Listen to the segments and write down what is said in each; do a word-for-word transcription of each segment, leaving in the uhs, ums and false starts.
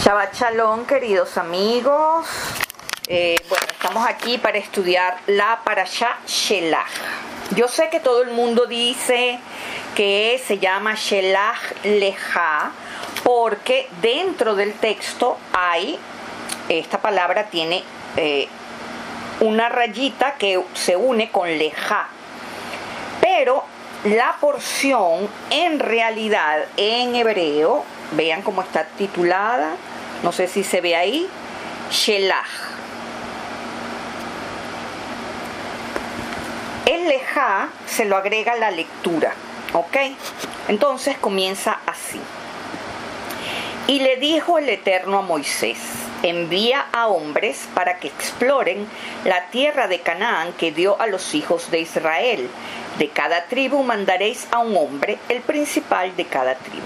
Shabbat Shalom, queridos amigos. Eh, bueno, estamos aquí para estudiar la Parashá Shelach. Yo sé que todo el mundo dice que se llama Shelach Leja porque dentro del texto hay, esta palabra tiene eh, una rayita que se une con Leja. Pero la porción en realidad en hebreo, vean cómo está titulada, no sé si se ve ahí, Shelach. El Lejá se lo agrega la lectura, ¿ok? Entonces comienza así. Y le dijo el Eterno a Moisés: envía a hombres para que exploren la tierra de Canaán que dio a los hijos de Israel. De cada tribu mandaréis a un hombre, el principal de cada tribu.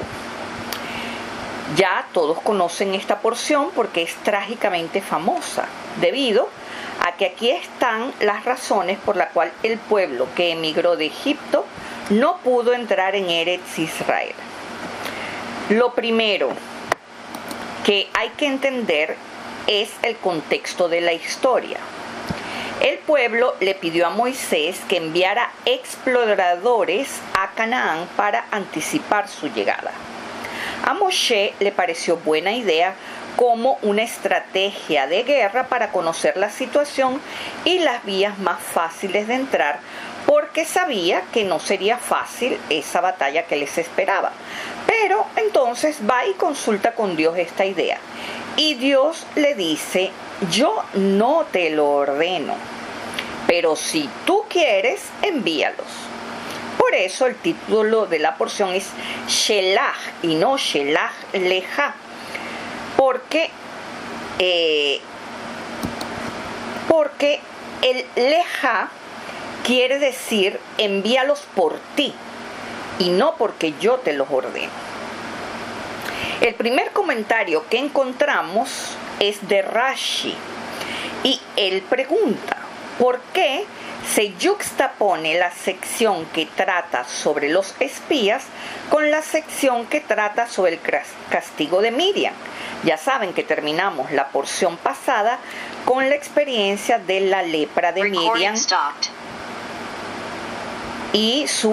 Ya todos conocen esta porción porque es trágicamente famosa, debido a que aquí están las razones por las cuales el pueblo que emigró de Egipto no pudo entrar en Eretz Israel. Lo primero que hay que entender es el contexto de la historia. El pueblo le pidió a Moisés que enviara exploradores a Canaán para anticipar su llegada. A Moshe le pareció buena idea como una estrategia de guerra para conocer la situación y las vías más fáciles de entrar, porque sabía que no sería fácil esa batalla que les esperaba. Pero entonces va y consulta con Dios esta idea. Y Dios le dice: yo no te lo ordeno, pero si tú quieres, envíalos. Por eso el título de la porción es Shelach y no Shelach Leja, porque, eh, porque el Leja quiere decir envíalos por ti y no porque yo te los ordeno. El primer comentario que encontramos es de Rashi y él pregunta: ¿por qué se yuxtapone la sección que trata sobre los espías con la sección que trata sobre el castigo de Miriam? Ya saben que terminamos la porción pasada con la experiencia de la lepra de Miriam y su...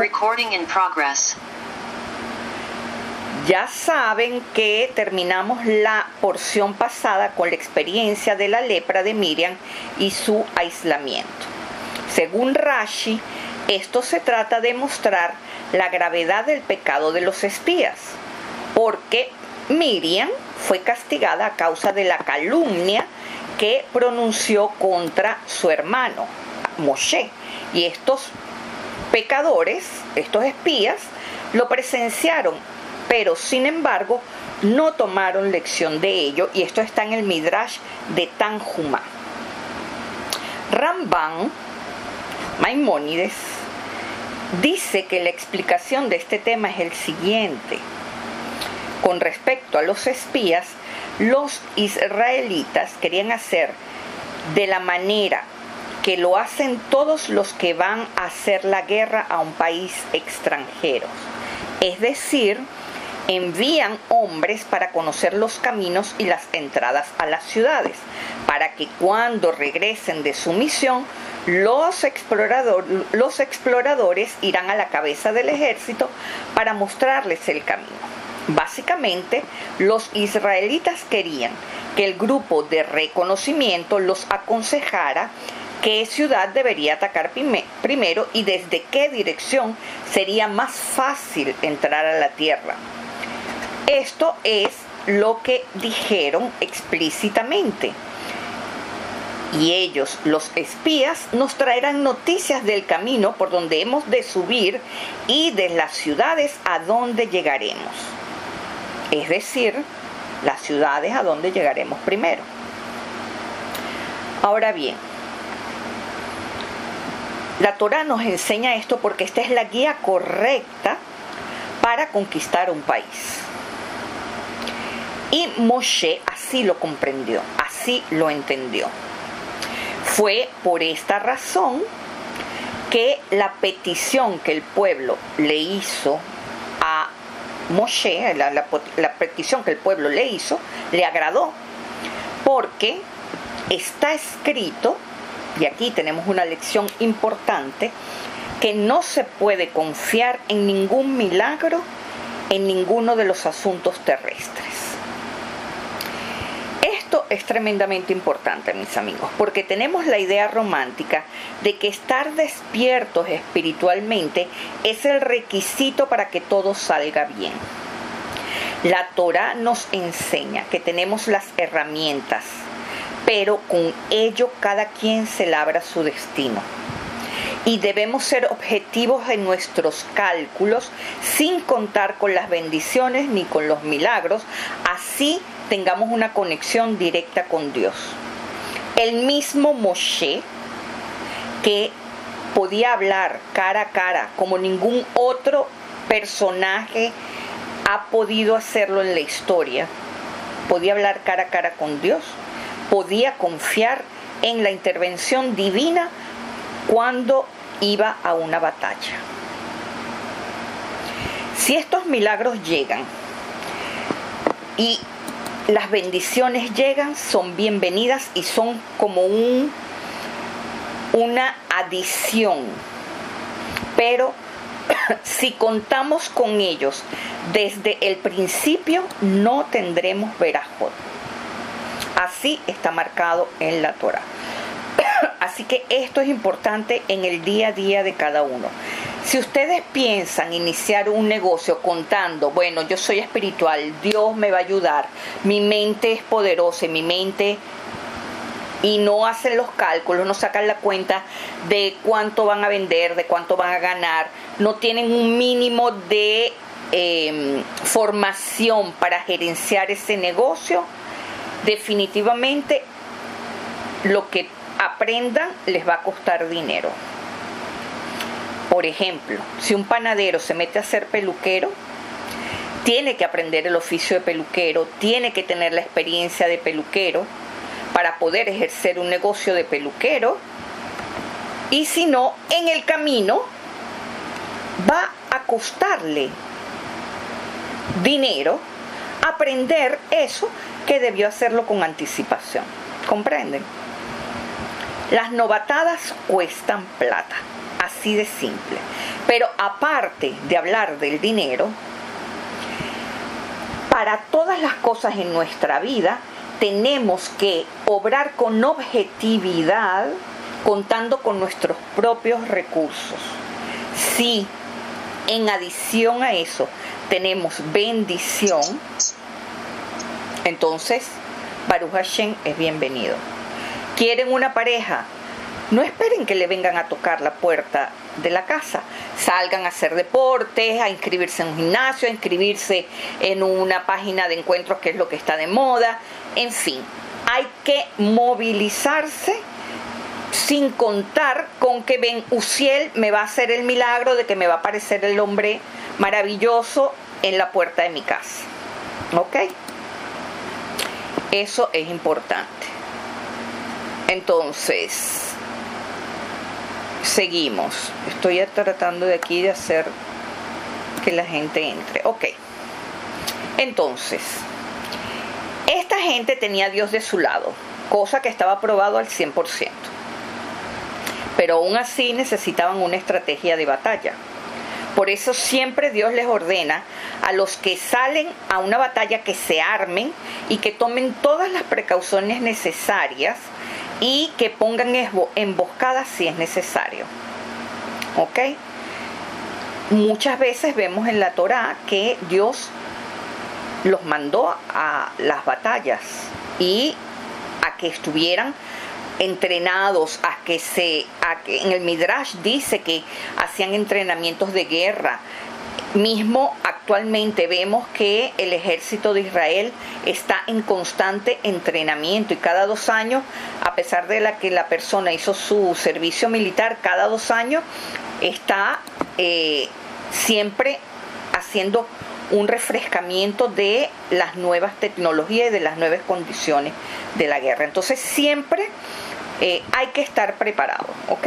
Ya saben que terminamos la porción pasada con la experiencia de la lepra de Miriam y su aislamiento. Según Rashi, esto se trata de mostrar la gravedad del pecado de los espías, porque Miriam fue castigada a causa de la calumnia que pronunció contra su hermano Moshe, y estos pecadores, estos espías, lo presenciaron, pero sin embargo no tomaron lección de ello, y esto está en el Midrash de Tanjumá. Ramban Maimónides dice que la explicación de este tema es el siguiente: con respecto a los espías, los israelitas querían hacer de la manera que lo hacen todos los que van a hacer la guerra a un país extranjero, es decir, envían hombres para conocer los caminos y las entradas a las ciudades, para que cuando regresen de su misión, los, explorador, los exploradores irán a la cabeza del ejército para mostrarles el camino. Básicamente, los israelitas querían que el grupo de reconocimiento los aconsejara qué ciudad debería atacar primero y desde qué dirección sería más fácil entrar a la tierra. Esto es lo que dijeron explícitamente. Y ellos, los espías, nos traerán noticias del camino por donde hemos de subir y de las ciudades a donde llegaremos. Es decir, las ciudades a donde llegaremos primero. Ahora bien, la Torá nos enseña esto porque esta es la guía correcta para conquistar un país. Y Moshe así lo comprendió, así lo entendió. Fue por esta razón que la petición que el pueblo le hizo a Moshe, la, la, la petición que el pueblo le hizo, le agradó, porque está escrito, y aquí tenemos una lección importante, que no se puede confiar en ningún milagro, en ninguno de los asuntos terrestres. Esto es tremendamente importante, mis amigos, porque tenemos la idea romántica de que estar despiertos espiritualmente es el requisito para que todo salga bien. La Torá nos enseña que tenemos las herramientas, pero con ello cada quien se labra su destino. Y debemos ser objetivos en nuestros cálculos sin contar con las bendiciones ni con los milagros, así tengamos una conexión directa con Dios. El mismo Moshe, que podía hablar cara a cara como ningún otro personaje ha podido hacerlo en la historia, podía hablar cara a cara con Dios, podía confiar en la intervención divina cuando iba a una batalla. Si estos milagros llegan y las bendiciones llegan, son bienvenidas y son como un, una adición. Pero si contamos con ellos desde el principio, no tendremos verajot. Así está marcado en la Torá. Así que esto es importante en el día a día de cada uno. Si ustedes piensan iniciar un negocio contando, bueno, yo soy espiritual, Dios me va a ayudar, mi mente es poderosa, mi mente, y no hacen los cálculos, no sacan la cuenta de cuánto van a vender, de cuánto van a ganar, no tienen un mínimo de eh, formación para gerenciar ese negocio, definitivamente lo que aprendan les va a costar dinero. Por ejemplo, si un panadero se mete a ser peluquero, tiene que aprender el oficio de peluquero, tiene que tener la experiencia de peluquero para poder ejercer un negocio de peluquero, y si no, en el camino va a costarle dinero aprender eso que debió hacerlo con anticipación. ¿Comprenden? Las novatadas cuestan plata, así de simple. Pero aparte de hablar del dinero, para todas las cosas en nuestra vida tenemos que obrar con objetividad, contando con nuestros propios recursos. Si en adición a eso tenemos bendición, entonces Baruch Hashem es bienvenido. ¿Quieren una pareja? No esperen que le vengan a tocar la puerta de la casa. Salgan a hacer deportes, a inscribirse en un gimnasio, a inscribirse en una página de encuentros, que es lo que está de moda. En fin, hay que movilizarse sin contar con que Ben Uziel me va a hacer el milagro de que me va a aparecer el hombre maravilloso en la puerta de mi casa. ¿Ok? Eso es importante. Entonces, seguimos. Estoy tratando de aquí de hacer que la gente entre. Ok. Entonces, esta gente tenía a Dios de su lado, cosa que estaba probado al cien por ciento. Pero aún así necesitaban una estrategia de batalla. Por eso siempre Dios les ordena a los que salen a una batalla que se armen y que tomen todas las precauciones necesarias y que pongan emboscadas si es necesario. ¿Ok? Muchas veces vemos en la Torá que Dios los mandó a las batallas y a que estuvieran entrenados, a que se a que en el Midrash dice que hacían entrenamientos de guerra. Mismo actualmente vemos que el ejército de Israel está en constante entrenamiento y cada dos años, a pesar de la que la persona hizo su servicio militar, cada dos años está eh, siempre haciendo un refrescamiento de las nuevas tecnologías y de las nuevas condiciones de la guerra. Entonces siempre eh, hay que estar preparados, ¿ok?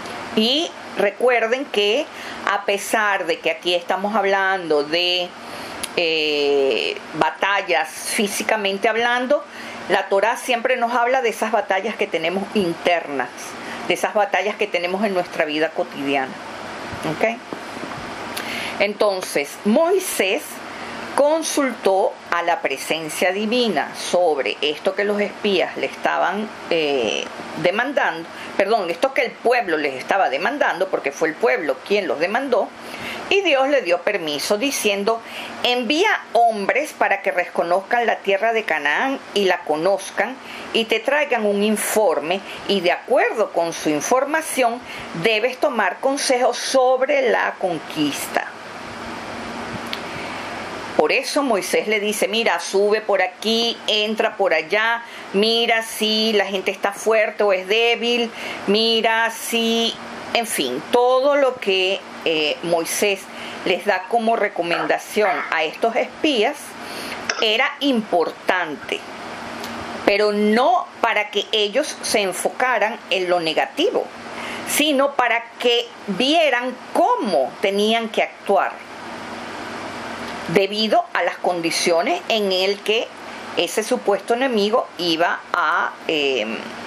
Y recuerden que a pesar de que aquí estamos hablando de eh, batallas físicamente hablando, la Torá siempre nos habla de esas batallas que tenemos internas, de esas batallas que tenemos en nuestra vida cotidiana. ¿Ok? Entonces, Moisés consultó a la presencia divina sobre esto que los espías le estaban eh, demandando, perdón, esto que el pueblo les estaba demandando, porque fue el pueblo quien los demandó, y Dios le dio permiso diciendo: envía hombres para que reconozcan la tierra de Canaán y la conozcan y te traigan un informe, y de acuerdo con su información debes tomar consejos sobre la conquista. Por eso Moisés le dice: mira, sube por aquí, entra por allá, mira si la gente está fuerte o es débil, mira si, en fin, todo lo que eh, Moisés les da como recomendación a estos espías era importante, pero no para que ellos se enfocaran en lo negativo, sino para que vieran cómo tenían que actuar, debido a las condiciones en el que ese supuesto enemigo iba a eh,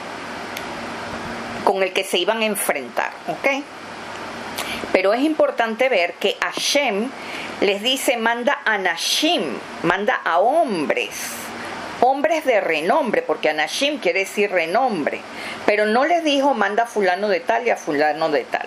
con el que se iban a enfrentar, ¿ok? Pero es importante ver que Hashem les dice: manda a Anashim, manda a hombres, hombres de renombre, porque Anashim quiere decir renombre, pero no les dijo manda a fulano de tal y a fulano de tal.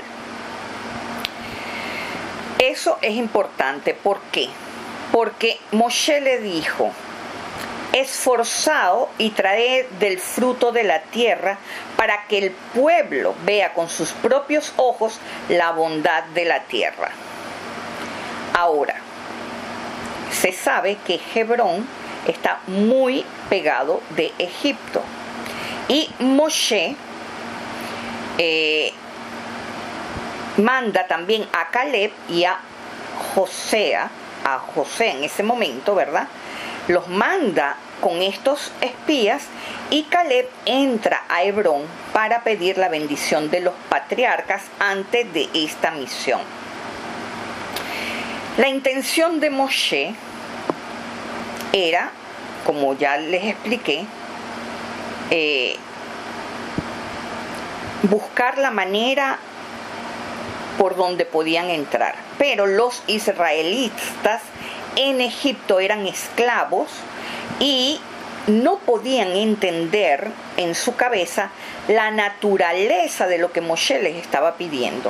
Eso es importante. ¿Por qué? Porque Moshe le dijo: esforzaos y traed del fruto de la tierra para que el pueblo vea con sus propios ojos la bondad de la tierra. Ahora, se sabe que Hebrón está muy pegado de Egipto, y Moshe eh, manda también a Caleb y a José, a José en ese momento, ¿verdad? Los manda con estos espías, y Caleb entra a Hebrón para pedir la bendición de los patriarcas antes de esta misión. La intención de Moshe era, como ya les expliqué, eh, buscar la manera por donde podían entrar. Pero los israelitas en Egipto eran esclavos y no podían entender en su cabeza la naturaleza de lo que Moshe les estaba pidiendo.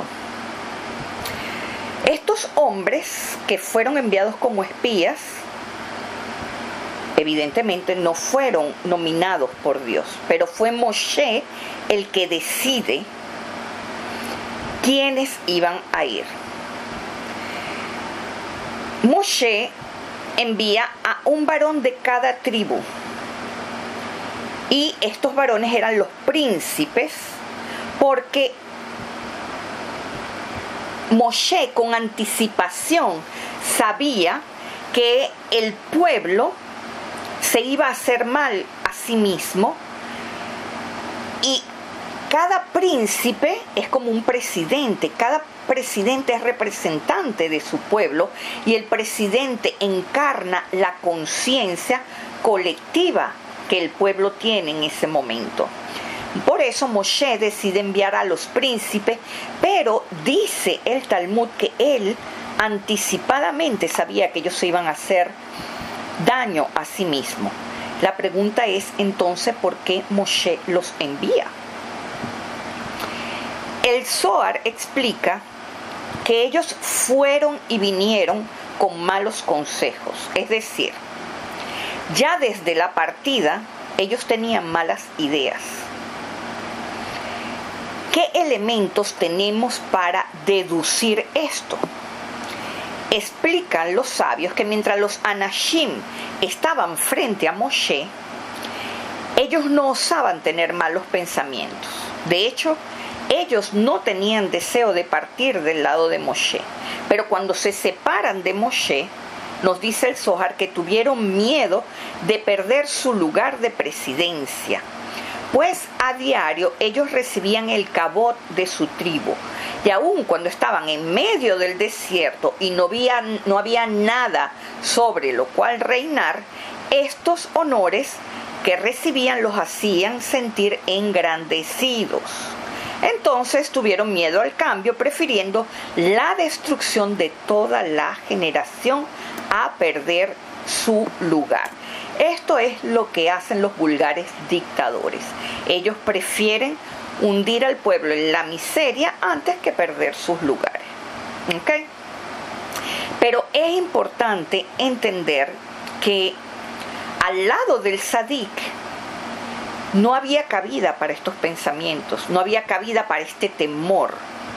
Estos hombres que fueron enviados como espías, evidentemente no fueron nominados por Dios, pero fue Moshe el que decide quiénes iban a ir. Moshe envía a un varón de cada tribu, y estos varones eran los príncipes, porque Moshe con anticipación sabía que el pueblo se iba a hacer mal a sí mismo, y cada príncipe es como un presidente, cada presidente es representante de su pueblo, y el presidente encarna la conciencia colectiva que el pueblo tiene en ese momento. Por eso Moshe decide enviar a los príncipes, pero dice el Talmud que él anticipadamente sabía que ellos se iban a hacer daño a sí mismo. La pregunta es entonces, ¿por qué Moshe los envía? El Zohar explica que ellos fueron y vinieron con malos consejos, es decir, ya desde la partida ellos tenían malas ideas. ¿Qué elementos tenemos para deducir esto? Explican los sabios que mientras los Anashim estaban frente a Moshe, ellos no osaban tener malos pensamientos. De hecho, ellos no tenían deseo de partir del lado de Moshe. Pero cuando se separan de Moshe, nos dice el Zohar que tuvieron miedo de perder su lugar de presidencia, pues a diario ellos recibían el cabot de su tribu. Y aun cuando estaban en medio del desierto y no había, no había nada sobre lo cual reinar, estos honores que recibían los hacían sentir engrandecidos. Entonces tuvieron miedo al cambio, prefiriendo la destrucción de toda la generación a perder su lugar. Esto es lo que hacen los vulgares dictadores. Ellos prefieren hundir al pueblo en la miseria antes que perder sus lugares. ¿Okay? Pero es importante entender que al lado del Sadik no había cabida para estos pensamientos, no había cabida para este temor.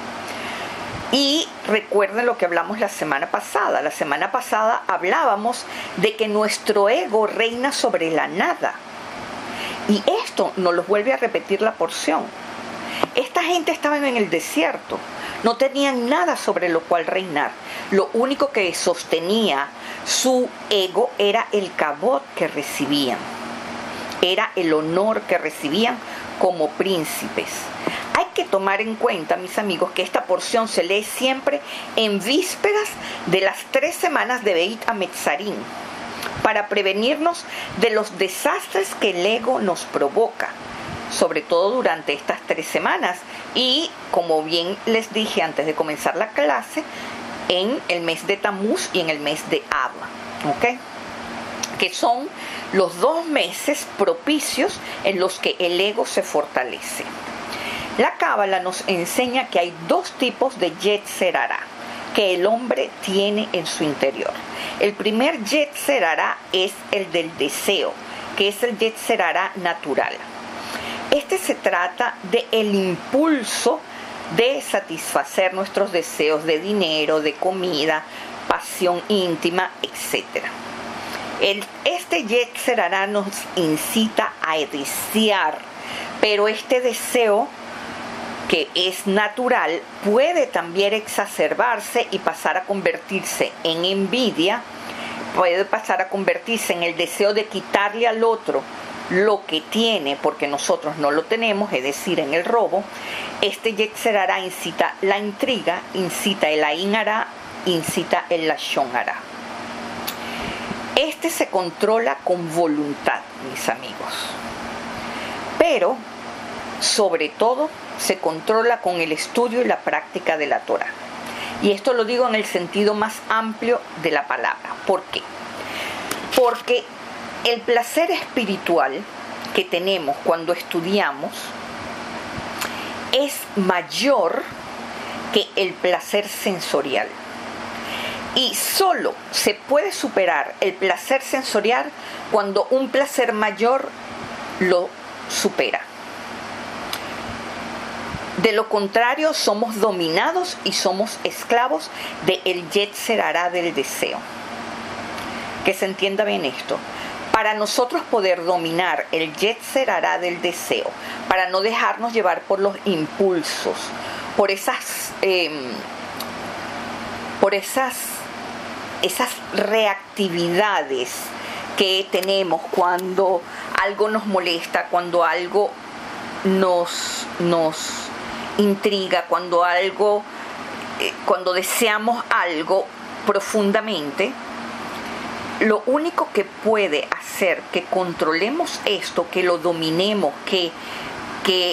Y recuerden lo que hablamos la semana pasada. La semana pasada hablábamos de que nuestro ego reina sobre la nada. Y esto nos lo vuelve a repetir la porción. Esta gente estaba en el desierto, no tenían nada sobre lo cual reinar. Lo único que sostenía su ego era el cabot que recibían, era el honor que recibían como príncipes. Hay que tomar en cuenta, mis amigos, que esta porción se lee siempre en vísperas de las tres semanas de Beit Hametzarim, para prevenirnos de los desastres que el ego nos provoca, sobre todo durante estas tres semanas y, como bien les dije antes de comenzar la clase, en el mes de Tamuz y en el mes de Av, ¿ok? Que son los dos meses propicios en los que el ego se fortalece. La Cábala nos enseña que hay dos tipos de Yetzer Hará que el hombre tiene en su interior. El primer Yetzer Hará es el del deseo, que es el Yetzer Hará natural. Este se trata del impulso de satisfacer nuestros deseos de dinero, de comida, pasión íntima, etcétera. El, este Yetzer Hará nos incita a desear, pero este deseo, que es natural, puede también exacerbarse y pasar a convertirse en envidia, puede pasar a convertirse en el deseo de quitarle al otro lo que tiene porque nosotros no lo tenemos, es decir, en el robo. Este Yetzer Hará incita la intriga, incita el Ain Hará, incita el Lashon Hará. Este se controla con voluntad, mis amigos, pero sobre todo se controla con el estudio y la práctica de la Torah. Y esto lo digo en el sentido más amplio de la palabra. ¿Por qué? Porque el placer espiritual que tenemos cuando estudiamos es mayor que el placer sensorial. Y solo se puede superar el placer sensorial cuando un placer mayor lo supera. De lo contrario, somos dominados y somos esclavos del Yetzer Hará del deseo. Que se entienda bien esto. Para nosotros poder dominar el Yetzer Hará del deseo, para no dejarnos llevar por los impulsos, por esas, eh, por esas, esas reactividades que tenemos cuando algo nos molesta, cuando algo nos, nos intriga, cuando algo, eh, cuando deseamos algo profundamente. Lo único que puede hacer que controlemos esto, que lo dominemos, que, que,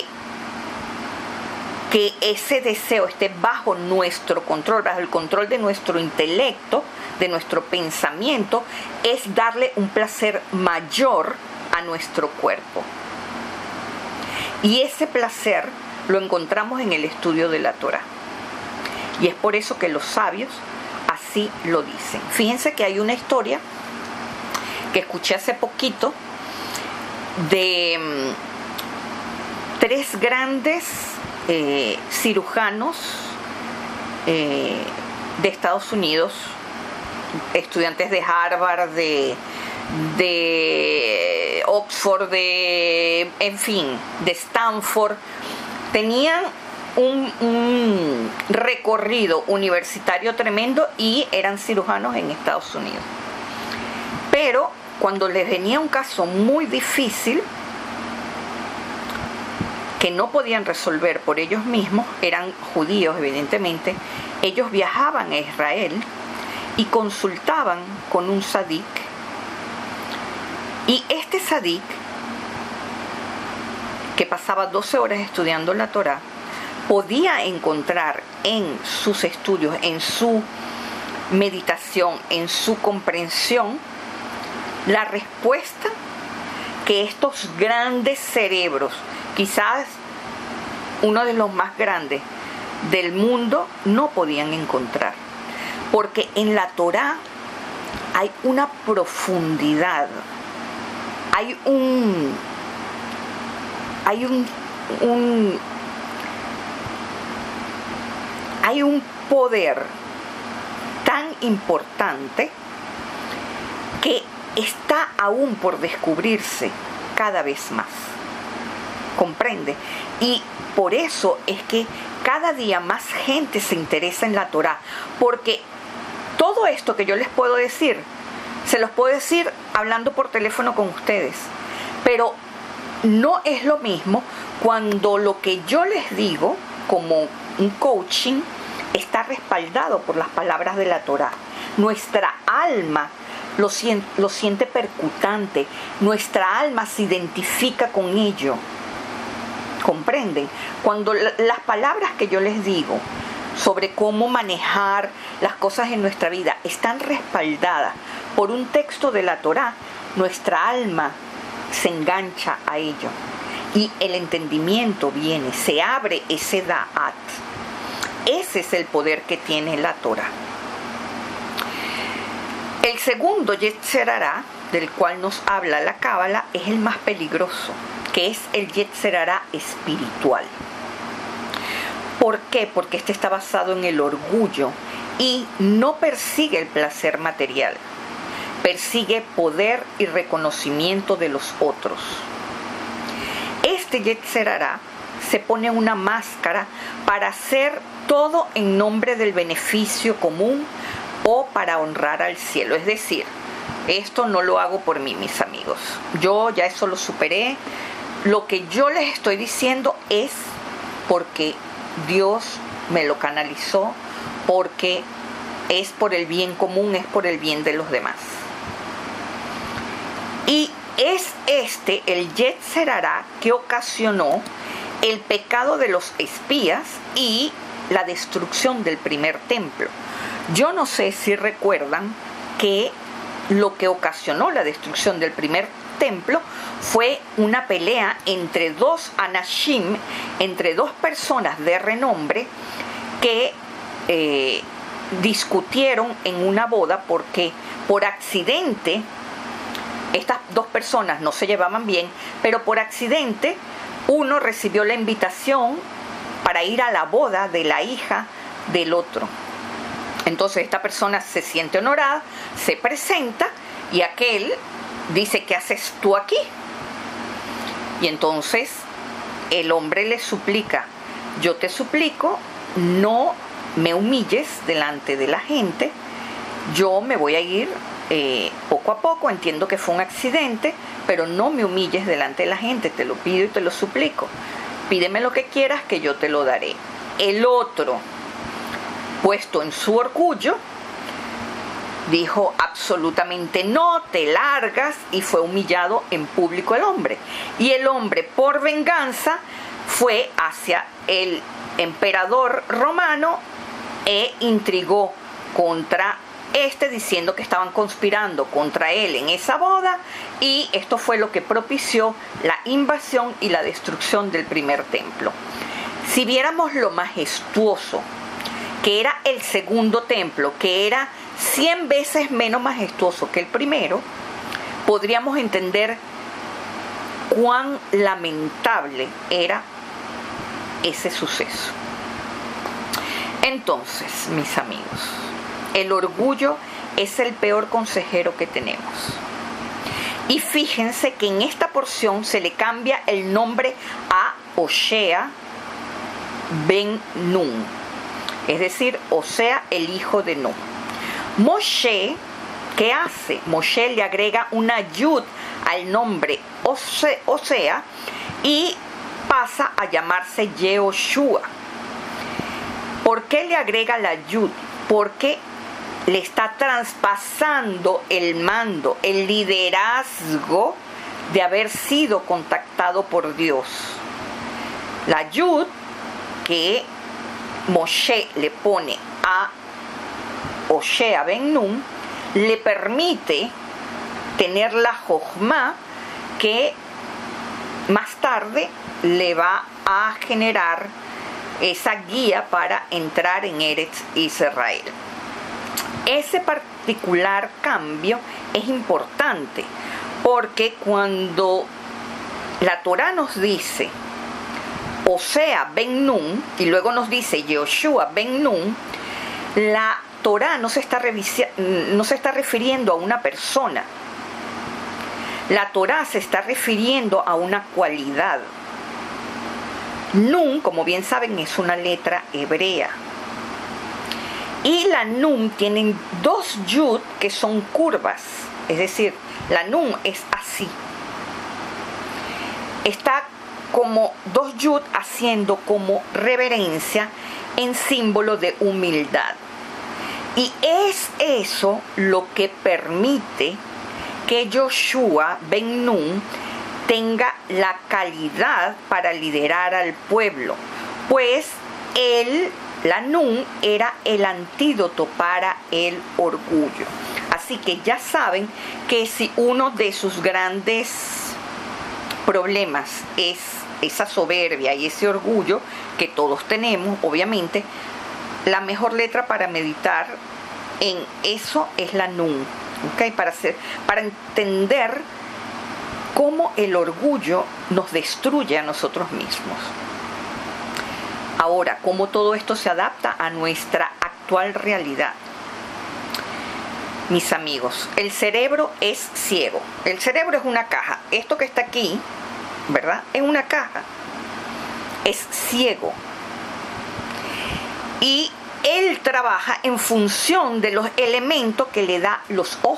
que ese deseo esté bajo nuestro control, bajo el control de nuestro intelecto, de nuestro pensamiento, es darle un placer mayor a nuestro cuerpo. Y ese placer lo encontramos en el estudio de la Torah. Y es por eso que los sabios así lo dicen. Fíjense que hay una historia que escuché hace poquito de um, tres grandes eh, cirujanos eh, de Estados Unidos, estudiantes de Harvard, de, de Oxford, de, en fin, de Stanford. Tenían Un, un recorrido universitario tremendo y eran cirujanos en Estados Unidos. Pero cuando les venía un caso muy difícil, que no podían resolver por ellos mismos, eran judíos evidentemente, ellos viajaban a Israel y consultaban con un sadik, y este sadik, que pasaba doce horas estudiando la Torá, podía encontrar en sus estudios, en su meditación, en su comprensión, la respuesta que estos grandes cerebros, quizás uno de los más grandes del mundo, no podían encontrar. Porque en la Torá hay una profundidad, hay un, hay un, un hay un poder tan importante que está aún por descubrirse cada vez más. ¿Comprende? Y por eso es que cada día más gente se interesa en la Torá, porque todo esto que yo les puedo decir, se los puedo decir hablando por teléfono con ustedes, pero no es lo mismo cuando lo que yo les digo como un coaching está respaldado por las palabras de la Torá. Nuestra alma lo siente, lo siente percutante, nuestra alma se identifica con ello. ¿Comprenden? Cuando la, las palabras que yo les digo sobre cómo manejar las cosas en nuestra vida están respaldadas por un texto de la Torá, nuestra alma se engancha a ello y el entendimiento viene, se abre ese da'at. Ese es el poder que tiene la Torá. El segundo Yetzer Hará, del cual nos habla la Cábala, es el más peligroso, que es el Yetzer Hará espiritual. ¿Por qué? Porque este está basado en el orgullo y no persigue el placer material, persigue poder y reconocimiento de los otros. Este Yetzer Hará se pone una máscara para hacer todo en nombre del beneficio común o para honrar al cielo. Es decir, esto no lo hago por mí, mis amigos. Yo ya eso lo superé. Lo que yo les estoy diciendo es porque Dios me lo canalizó, porque es por el bien común, es por el bien de los demás. Y es este el Yetzer Hará que ocasionó el pecado de los espías y la destrucción del primer templo. Yo no sé si recuerdan que lo que ocasionó la destrucción del primer templo fue una pelea entre dos anashim, entre dos personas de renombre que eh, discutieron en una boda porque por accidente estas dos personas no se llevaban bien, pero por accidente uno recibió la invitación para ir a la boda de la hija del otro. Entonces esta persona se siente honorada, se presenta y aquel dice: ¿qué haces tú aquí? Y entonces el hombre le suplica: yo te suplico, no me humilles delante de la gente, yo me voy a ir eh, poco a poco, entiendo que fue un accidente, pero no me humilles delante de la gente, te lo pido y te lo suplico. Pídeme lo que quieras que yo te lo daré. El otro, puesto en su orgullo, dijo absolutamente no, te largas, y fue humillado en público el hombre. Y el hombre, por venganza, fue hacia el emperador romano e intrigó contra este, diciendo que estaban conspirando contra él en esa boda, y esto fue lo que propició la invasión y la destrucción del primer templo. Si viéramos lo majestuoso que era el segundo templo, que era cien veces menos majestuoso que el primero, podríamos entender cuán lamentable era ese suceso. Entonces, mis amigos, el orgullo es el peor consejero que tenemos. Y fíjense que en esta porción se le cambia el nombre a Hoshea ben Nun, es decir, Osea, el hijo de Nun. Moshe, ¿qué hace? Moshe le agrega una yud al nombre Osea y pasa a llamarse Yehoshua. ¿Por qué le agrega la Yud? Porque le está traspasando el mando, el liderazgo de haber sido contactado por Dios. La Yud que Moshe le pone a Hoshea ben Nun le permite tener la Jochma que más tarde le va a generar esa guía para entrar en Eretz Israel. Ese particular cambio es importante porque cuando la Torá nos dice Hosea ben Nun y luego nos dice Yehoshua ben Nun, la Torá no se está revisi- no se está refiriendo a una persona. La Torá se está refiriendo a una cualidad. Nun, como bien saben, es una letra hebrea. Y la Nun tienen dos yud que son curvas. Es decir, la Nun es así. Está como dos yud haciendo como reverencia en símbolo de humildad. Y es eso lo que permite que Yehoshua ben Nun tenga la calidad para liderar al pueblo, pues él, la Nun, era el antídoto para el orgullo. Así que ya saben que si uno de sus grandes problemas es esa soberbia y ese orgullo que todos tenemos, obviamente, la mejor letra para meditar en eso es la Nun, ¿okay? Para hacer, para entender cómo el orgullo nos destruye a nosotros mismos. Ahora, ¿cómo todo esto se adapta a nuestra actual realidad? Mis amigos, el cerebro es ciego. El cerebro es una caja. Esto que está aquí, ¿verdad? Es una caja. Es ciego. Y él trabaja en función de los elementos que le da los ojos.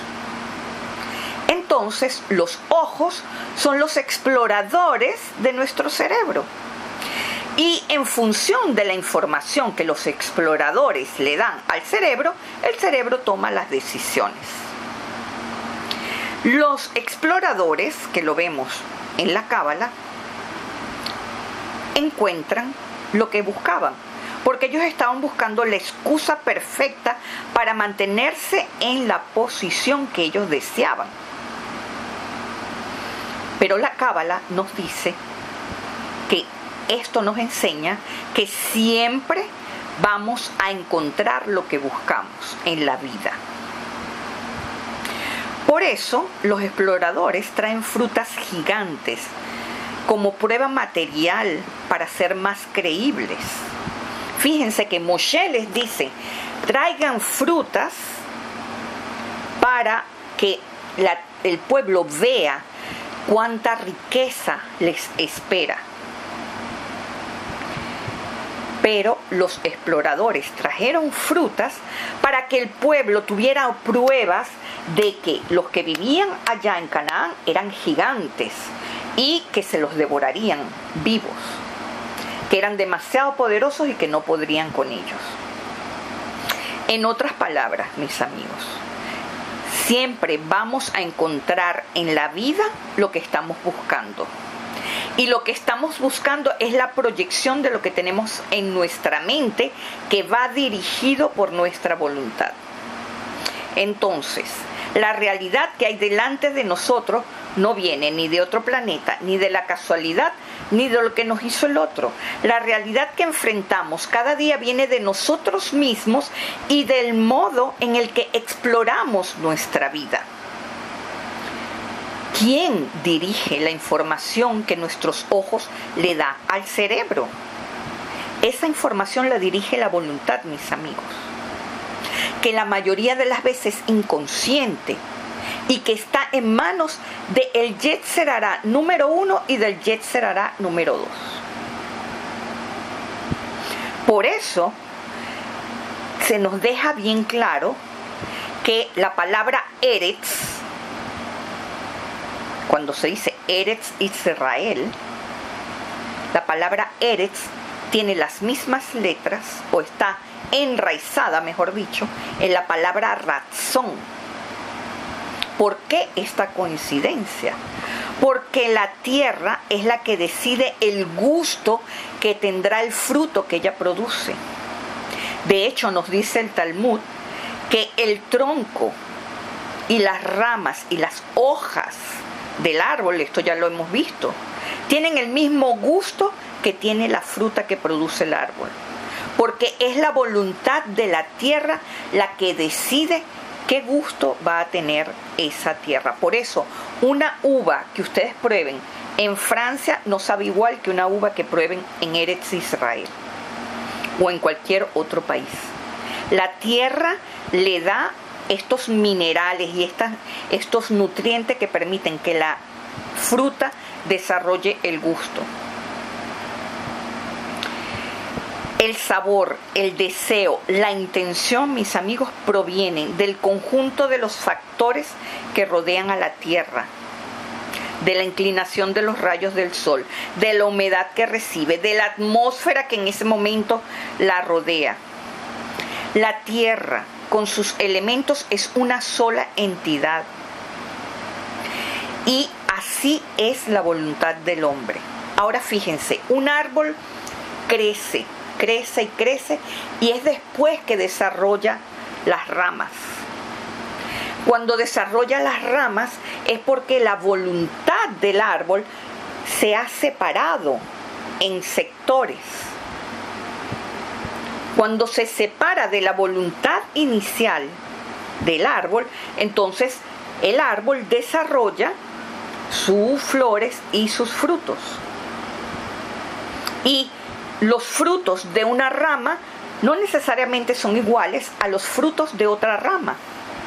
Entonces, los ojos son los exploradores de nuestro cerebro. Y en función de la información que los exploradores le dan al cerebro, el cerebro toma las decisiones. Los exploradores, que lo vemos en la Cábala, encuentran lo que buscaban, porque ellos estaban buscando la excusa perfecta para mantenerse en la posición que ellos deseaban. Pero la Cábala nos dice que esto nos enseña que siempre vamos a encontrar lo que buscamos en la vida. Por eso los exploradores traen frutas gigantes como prueba material para ser más creíbles. Fíjense que Moshe les dice, traigan frutas para que la, el pueblo vea cuánta riqueza les espera. Pero los exploradores trajeron frutas para que el pueblo tuviera pruebas de que los que vivían allá en Canaán eran gigantes y que se los devorarían vivos, que eran demasiado poderosos y que no podrían con ellos. En otras palabras, mis amigos, siempre vamos a encontrar en la vida lo que estamos buscando. Y lo que estamos buscando es la proyección de lo que tenemos en nuestra mente, que va dirigido por nuestra voluntad. Entonces, la realidad que hay delante de nosotros no viene ni de otro planeta, ni de la casualidad, ni de lo que nos hizo el otro. La realidad que enfrentamos cada día viene de nosotros mismos y del modo en el que exploramos nuestra vida. ¿Quién dirige la información que nuestros ojos le da al cerebro? Esa información la dirige la voluntad, mis amigos, que la mayoría de las veces inconsciente y que está en manos del Yetzer Hará número uno y del Yetzer Hará número dos. Por eso se nos deja bien claro que la palabra Eretz, cuando se dice Eretz Israel, La palabra Eretz tiene las mismas letras, o está enraizada, mejor dicho, en la palabra razón. ¿Por qué esta coincidencia? Porque la tierra es la que decide el gusto que tendrá el fruto que ella produce. De hecho, nos dice el Talmud que el tronco y las ramas y las hojas del árbol, esto ya lo hemos visto, tienen el mismo gusto que tiene la fruta que produce el árbol, porque es la voluntad de la tierra la que decide qué gusto va a tener esa tierra. Por eso, una uva que ustedes prueben en Francia no sabe igual que una uva que prueben en Eretz Israel o en cualquier otro país. La tierra le da estos minerales y estas, estos nutrientes que permiten que la fruta desarrolle el gusto. El sabor, el deseo, la intención, mis amigos, provienen del conjunto de los factores que rodean a la tierra, de la inclinación de los rayos del sol, de la humedad que recibe, de la atmósfera que en ese momento la rodea. La tierra, con sus elementos, es una sola entidad. Y así es la voluntad del hombre. Ahora fíjense, un árbol crece, crece y crece, y es después que desarrolla las ramas. Cuando desarrolla las ramas es porque la voluntad del árbol se ha separado en sectores. Cuando se separa de la voluntad inicial del árbol, entonces el árbol desarrolla sus flores y sus frutos. Y los frutos de una rama no necesariamente son iguales a los frutos de otra rama.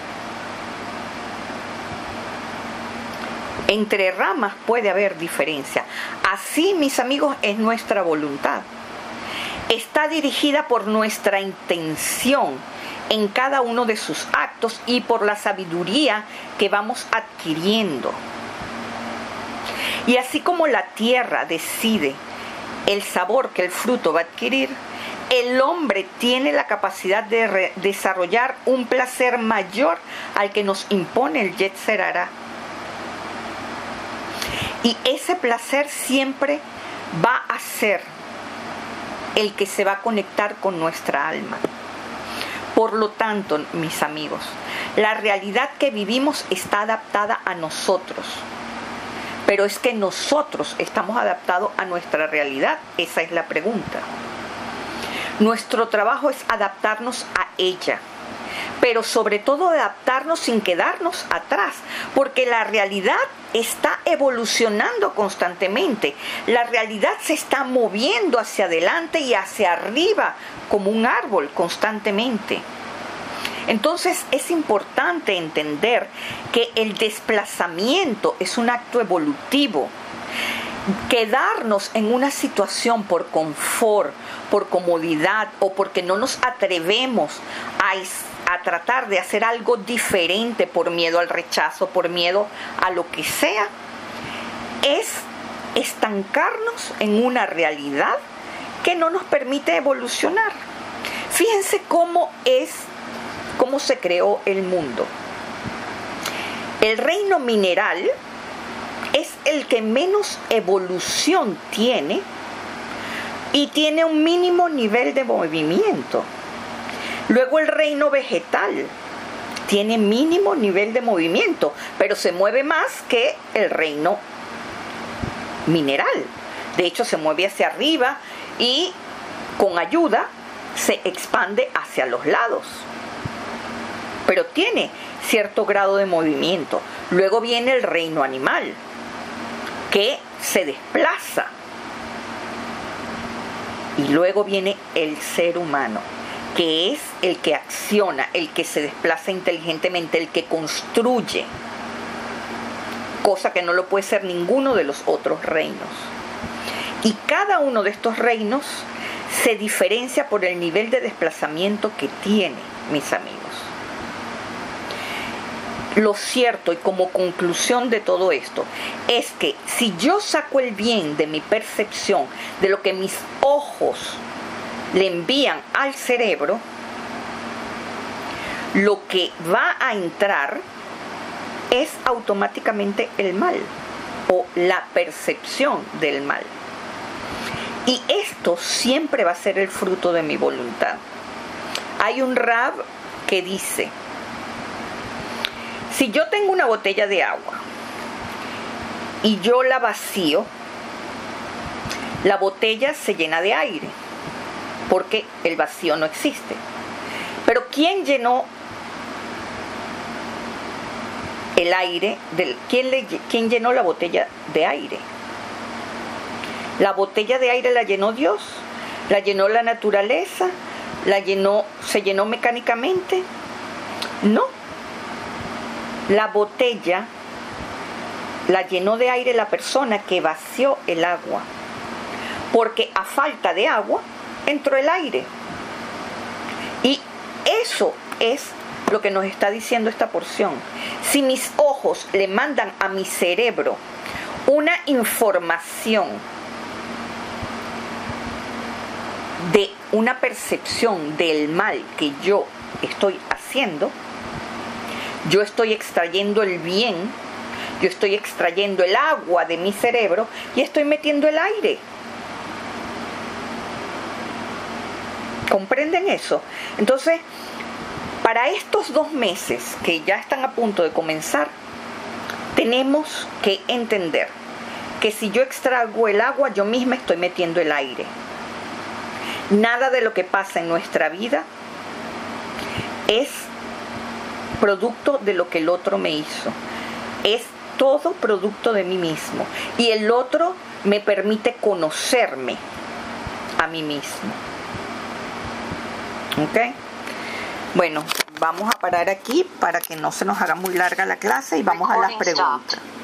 Entre ramas puede haber diferencia. Así, mis amigos, es nuestra voluntad. Está dirigida por nuestra intención en cada uno de sus actos y por la sabiduría que vamos adquiriendo. Y así como la tierra decide el sabor que el fruto va a adquirir, el hombre tiene la capacidad de desarrollar un placer mayor al que nos impone el Yetzer Hará. Y ese placer siempre va a ser el que se va a conectar con nuestra alma. Por lo tanto, mis amigos, la realidad que vivimos está adaptada a nosotros. Pero es que nosotros estamos adaptados a nuestra realidad. Esa es la pregunta. Nuestro trabajo es adaptarnos a ella, pero sobre todo adaptarnos sin quedarnos atrás, porque la realidad está evolucionando constantemente. La realidad se está moviendo hacia adelante y hacia arriba como un árbol constantemente. Entonces es importante entender que el desplazamiento es un acto evolutivo. Quedarnos en una situación por confort, por comodidad o porque no nos atrevemos a, a tratar de hacer algo diferente por miedo al rechazo, por miedo a lo que sea, es estancarnos en una realidad que no nos permite evolucionar. Fíjense cómo es, cómo se creó el mundo. El reino mineral es el que menos evolución tiene y tiene un mínimo nivel de movimiento. Luego el reino vegetal tiene mínimo nivel de movimiento, pero se mueve más que el reino mineral. De hecho, se mueve hacia arriba y con ayuda se expande hacia los lados. Pero tiene cierto grado de movimiento. Luego viene el reino animal, que se desplaza. Y luego viene el ser humano, que es el que acciona, el que se desplaza inteligentemente, el que construye, cosa que no lo puede ser ninguno de los otros reinos. Y cada uno de estos reinos se diferencia por el nivel de desplazamiento que tiene, mis amigos. lo cierto y como conclusión de todo esto es que si yo saco el bien de mi percepción, de lo que mis ojos le envían al cerebro, lo que va a entrar es automáticamente el mal o la percepción del mal. Y esto siempre va a ser el fruto de mi voluntad. Hay un rab que dice, si yo tengo una botella de agua y yo la vacío, la botella se llena de aire, porque el vacío no existe. Pero ¿quién llenó el aire? Del, ¿quién, le, ¿Quién llenó la botella de aire? ¿La botella de aire la llenó Dios? ¿La llenó la naturaleza? ¿La llenó, se llenó mecánicamente? No. La botella la llenó de aire la persona que vació el agua, porque a falta de agua entró el aire. Y eso es lo que nos está diciendo esta porción. Si mis ojos le mandan a mi cerebro una información de una percepción del mal que yo estoy haciendo, yo estoy extrayendo el bien, yo estoy extrayendo el agua de mi cerebro y estoy metiendo el aire. ¿Comprenden eso? Entonces, para estos dos meses que ya están a punto de comenzar, tenemos que entender que si yo extraigo el agua, yo misma estoy metiendo el aire. Nada de lo que pasa en nuestra vida es producto de lo que el otro me hizo. Es todo producto de mí mismo. Y el otro me permite conocerme a mí mismo. ¿Ok? Bueno, vamos a parar aquí para que no se nos haga muy larga la clase y vamos a las preguntas.